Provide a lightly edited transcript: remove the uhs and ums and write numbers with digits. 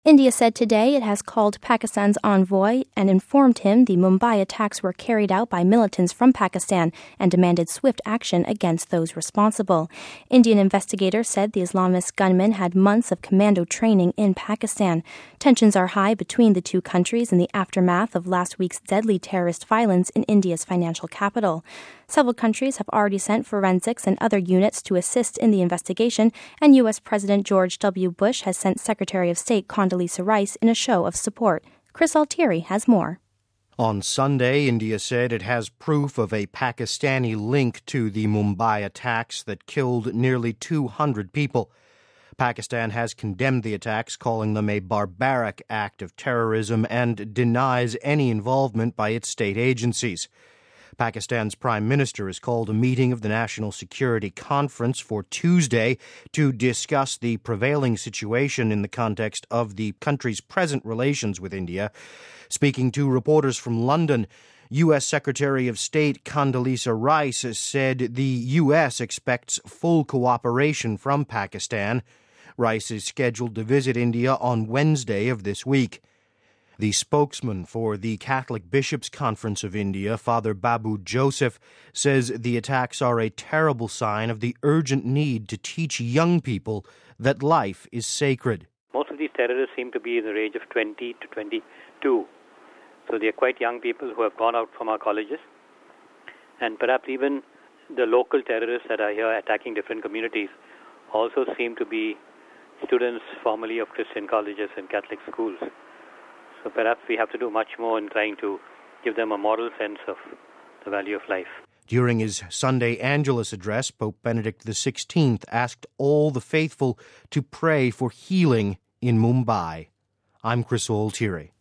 India said today it has called Pakistan's envoy and informed him the Mumbai attacks were carried out by militants from Pakistan and demanded swift action against those responsible. Indian investigators said the Islamist gunmen had months of commando training in Pakistan. Tensions are high between the two countries in the aftermath of last week's deadly terrorist violence in India's financial capital. Several countries have already sent forensics and other units to assist in the investigation, and U.S. President George W. Bush has sent Secretary of State Condoleezza Rice in a show of support. Chris Altieri has more. On Sunday, India said it has proof of a Pakistani link to the Mumbai attacks that killed nearly 200 people. Pakistan has condemned the attacks, calling them a barbaric act of terrorism, and denies any involvement by its state agencies. Pakistan's Prime Minister has called a meeting of the National Security Conference for Tuesday to discuss the prevailing situation in the context of the country's present relations with India. Speaking to reporters from London, U.S. Secretary of State Condoleezza Rice said the U.S. expects full cooperation from Pakistan. Rice is scheduled to visit India on Wednesday of this week. The spokesman for the Catholic Bishops' Conference of India, Father Babu Joseph, says the attacks are a terrible sign of the urgent need to teach young people that life is sacred. Most of these terrorists seem to be in the range of 20 to 22. So they are quite young people who have gone out from our colleges. And perhaps even the local terrorists that are here attacking different communities also seem to be students formerly of Christian colleges and Catholic schools. So perhaps we have to do much more in trying to give them a moral sense of the value of life. During his Sunday Angelus address, Pope Benedict XVI asked all the faithful to pray for healing in Mumbai. I'm Chris Altieri.